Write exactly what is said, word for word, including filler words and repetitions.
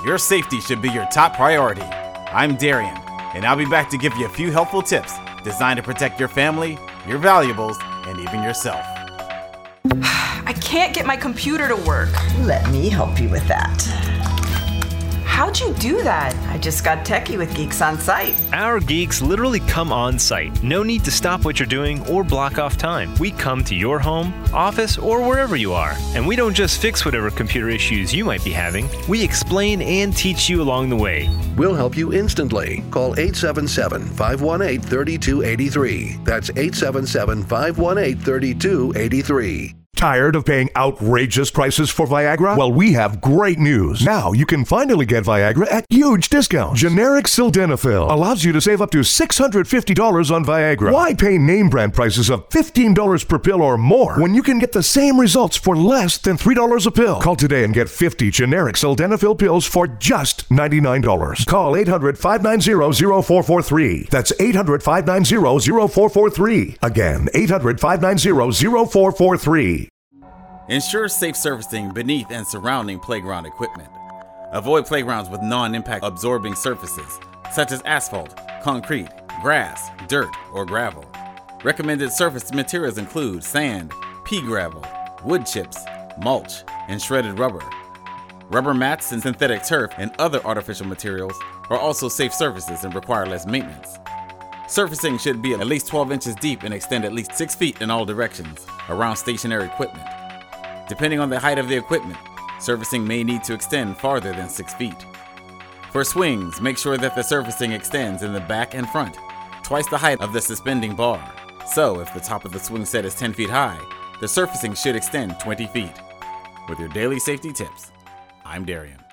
your safety should be your top priority. I'm Darian, and I'll be back to give you a few helpful tips designed to protect your family, your valuables, and even yourself. I can't get my computer to work. Let me help you with that. How'd you do that? I just got techie with Geeks on Site. Our geeks literally come on site. No need to stop what you're doing or block off time. We come to your home, office, or wherever you are. And we don't just fix whatever computer issues you might be having. We explain and teach you along the way. We'll help you instantly. Call eight seven seven, five one eight, three two eight three. That's eight seven seven, five one eight, three two eight three. Tired of paying outrageous prices for Viagra? Well, we have great news. Now you can finally get Viagra at huge discounts. Generic Sildenafil allows you to save up to six hundred fifty dollars on Viagra. Why pay name brand prices of fifteen dollars per pill or more when you can get the same results for less than three dollars a pill? Call today and get fifty generic Sildenafil pills for just ninety-nine dollars. Call eight hundred, five nine zero, zero four four three. That's eight hundred, five nine zero, zero four four three. Again, eight hundred, five nine zero, zero four four three. Ensure safe surfacing beneath and surrounding playground equipment. Avoid playgrounds with non-impact absorbing surfaces, such as asphalt, concrete, grass, dirt, or gravel. Recommended surface materials include sand, pea gravel, wood chips, mulch, and shredded rubber. Rubber mats and synthetic turf and other artificial materials are also safe surfaces and require less maintenance. Surfacing should be at least twelve inches deep and extend at least six feet in all directions around stationary equipment. Depending on the height of the equipment, surfacing may need to extend farther than six feet. For swings, make sure that the surfacing extends in the back and front, twice the height of the suspending bar. So, if the top of the swing set is ten feet high, the surfacing should extend twenty feet. With your daily safety tips, I'm Darian.